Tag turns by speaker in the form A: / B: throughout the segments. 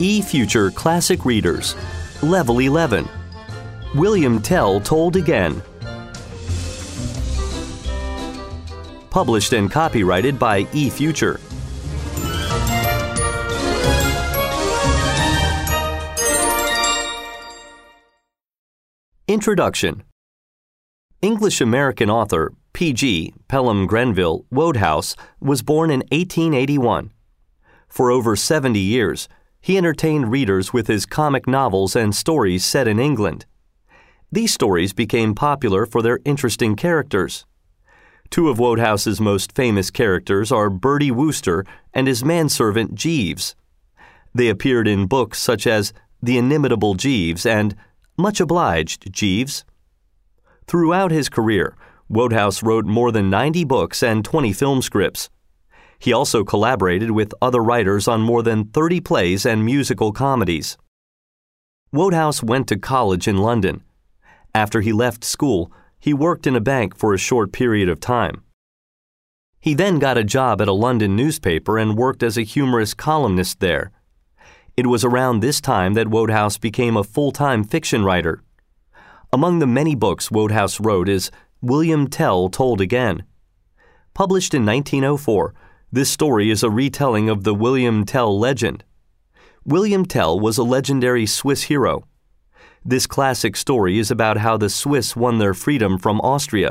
A: eFuture Classic Readers, Level 11. William Tell Told Again. Published and copyrighted by eFuture. Introduction. English-American author P.G. Pelham Grenville Wodehouse was born in 1881. For over 70 years, he entertained readers with his comic novels and stories set in England. These stories became popular for their interesting characters. Two of Wodehouse's most famous characters are Bertie Wooster and his manservant Jeeves. They appeared in books such as The Inimitable Jeeves and Much Obliged, Jeeves. Throughout his career, Wodehouse wrote more than 90 books and 20 film scripts. He also collaborated with other writers on more than 30 plays and musical comedies. Wodehouse went to college in London. After he left school, he worked in a bank for a short period of time. He then got a job at a London newspaper and worked as a humorous columnist there. It was around this time that Wodehouse became a full-time fiction writer. Among the many books Wodehouse wrote is William Tell Told Again. Published in 1904, this story is a retelling of the William Tell legend. William Tell was a legendary Swiss hero. This classic story is about how the Swiss won their freedom from Austria.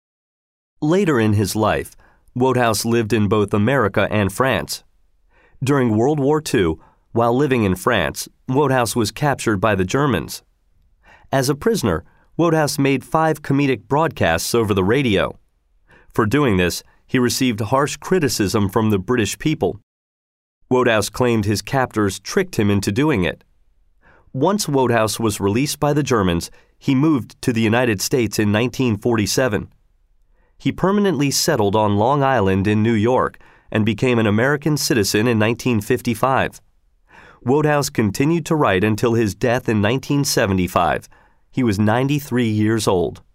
A: Later in his life, Wodehouse lived in both America and France. During World War II, while living in France, Wodehouse was captured by the Germans. As a prisoner, Wodehouse made 5 comedic broadcasts over the radio. For doing this, he received harsh criticism from the British people. Wodehouse claimed his captors tricked him into doing it. Once Wodehouse was released by the Germans, he moved to the United States in 1947. He permanently settled on Long Island in New York and became an American citizen in 1955. Wodehouse continued to write until his death in 1975. He was 93 years old.